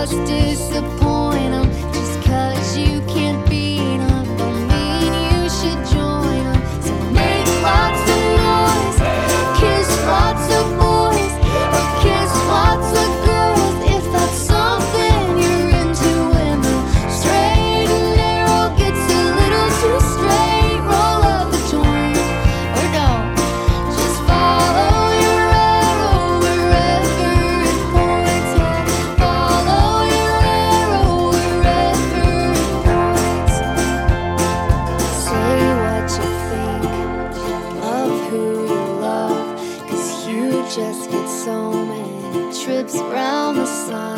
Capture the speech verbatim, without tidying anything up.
just disappoint 'em. Just 'cause you can't beat 'em don't mean you should join 'em. So make lots of noise, kiss lots of boys, or kiss lots of girls if that's something you're into. When the straight and narrow gets a little too straight, roll up the joint, or don't. Just follow your arrow wherever it points. Yeah, follow your arrow wherever it points. Say what you think, love who you love, 'cause you just get so many trips round the sun.